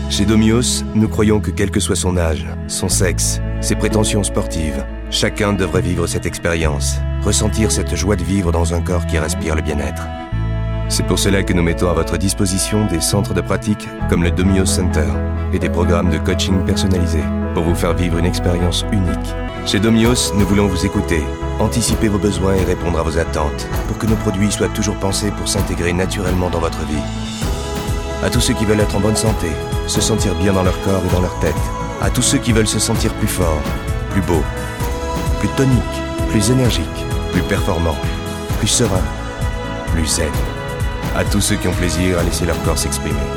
Chez Domios, nous croyons que quel que soit son âge, son sexe, ses prétentions sportives, chacun devrait vivre cette expérience, ressentir cette joie de vivre dans un corps qui respire le bien-être. C'est pour cela que nous mettons à votre disposition des centres de pratique comme le Domios Center et des programmes de coaching personnalisés pour vous faire vivre une expérience unique. Chez Domios, nous voulons vous écouter, anticiper vos besoins et répondre à vos attentes pour que nos produits soient toujours pensés pour s'intégrer naturellement dans votre vie. À tous ceux qui veulent être en bonne santé, se sentir bien dans leur corps et dans leur tête. À tous ceux qui veulent se sentir plus forts, plus beaux, plus toniques, plus énergiques, plus performants, plus sereins, plus zen. À tous ceux qui ont plaisir à laisser leur corps s'exprimer.